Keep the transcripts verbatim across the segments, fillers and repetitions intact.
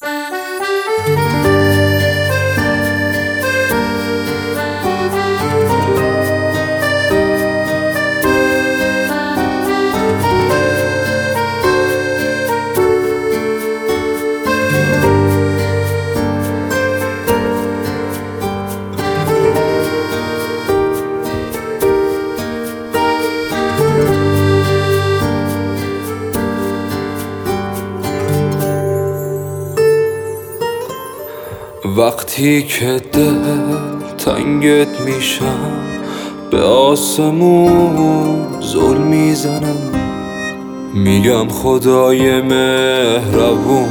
وقتی که دل تنگت میشم به آسمون زل میزنم، میگم خدای مهربون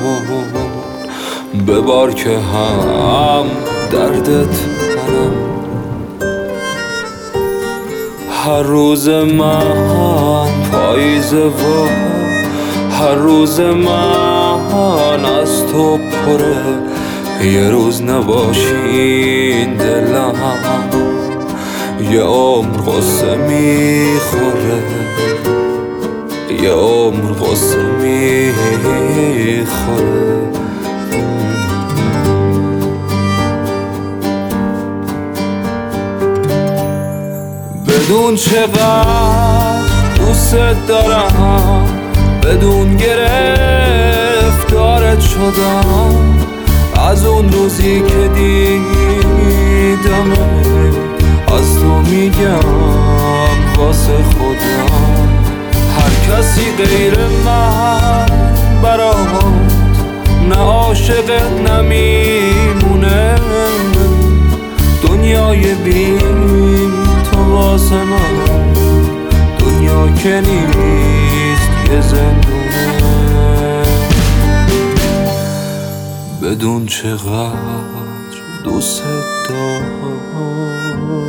ببار که هم دردت منم. هر روز من پاییزه و هر روز من از تو پره، یه روز نباشین دلم یه عمر غصه میخوره، یه عمر غصه میخوره. بدون چقدر دوست دارم، بدون گرفتارت شدم، از اون روزی که دیدم از تو میگم واسه خودم. هر کسی غیر من برات نه عاشقت نمیمونه، دنیای بی تو واسه من دنیا که نیست یه زندونه. بدون چقدر دوست دارم.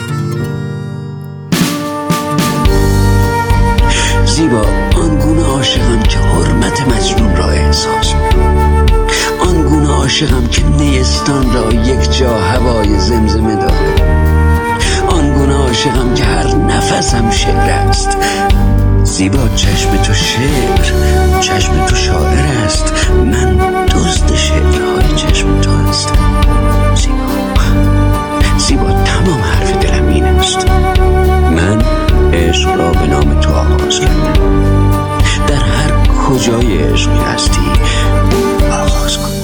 زیبا آنگونه عاشقم که حرمت مجنون را احساس، آنگونه عاشقم که نیستان را یک جا هوای زمزمه دارد، آنگونه عاشقم که هر نفسم شعر است. زیبا چشم تو شعر، چشم تو شاعر است، من دزد شعرهای چشم تو هستم. زیبا زیبا تمام حرف دلم این است، من عشق را به نام تو آغاز کردم. در هر کجای عشقی هستی آغاز کن.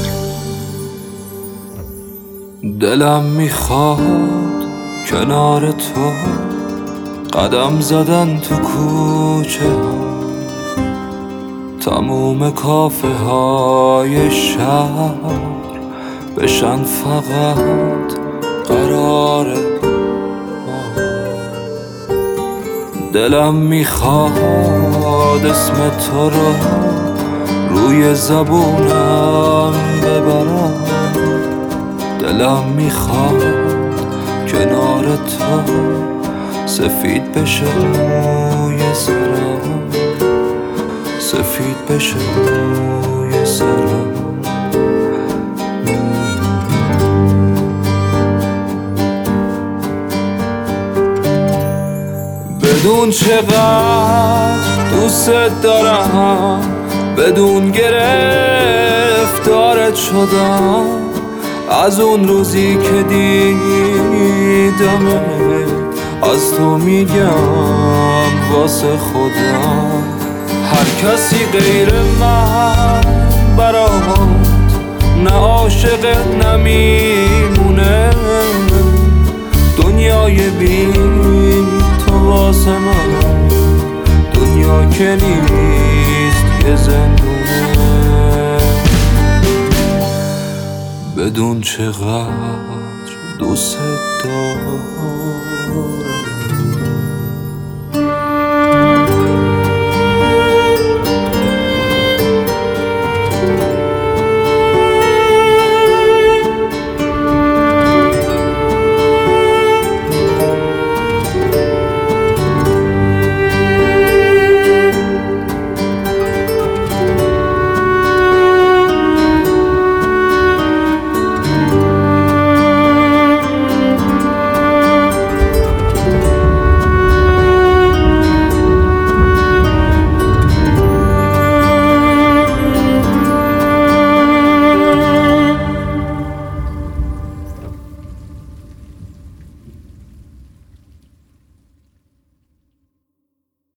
دلم میخواد کنار تو قدم زدن تو کوچه ها، تموم کافه های شهر بشن فقط قرار ما. دلم میخواد اسم تو رو روی زبونم ببرم، دلم میخواد کنار تو سفید بشه موی سرم، سفید بشه موی سرم. بدون چقدر دوست دارم، بدون گرفتارت شدم، از اون روزی که دیدم از تو میگم واسه خودم. هر کسی غیر من برات نه عاشقت نمیمونه، دنیای بی تو واسه من دنیا که نیست یه زندونه. بدون چقدر دوست دارم.